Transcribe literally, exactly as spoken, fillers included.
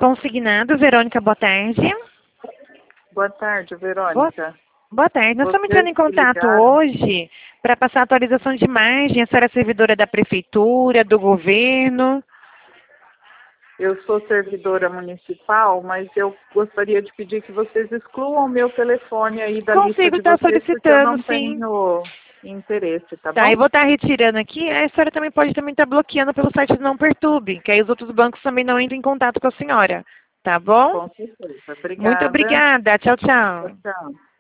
Consignado, Verônica, boa tarde. Boa tarde, Verônica. Boa, boa tarde. Nós estamos Vocês entrando em contato ligaram? hoje para passar a atualização de imagem. A senhora é servidora da prefeitura, do governo. Eu sou servidora municipal, mas eu gostaria de pedir que vocês excluam o meu telefone aí da Consigo lista de estar vocês, porque eu não solicitando, sim. tenho interesse, tá, Tá, bom? eu vou estar retirando aqui. A senhora também pode também estar bloqueando pelo site do Não Perturbe, que aí os outros bancos também não entram em contato com a senhora. Tá bom? Com certeza. Muito Obrigada. obrigada. Tchau, tchau. Tchau, tchau.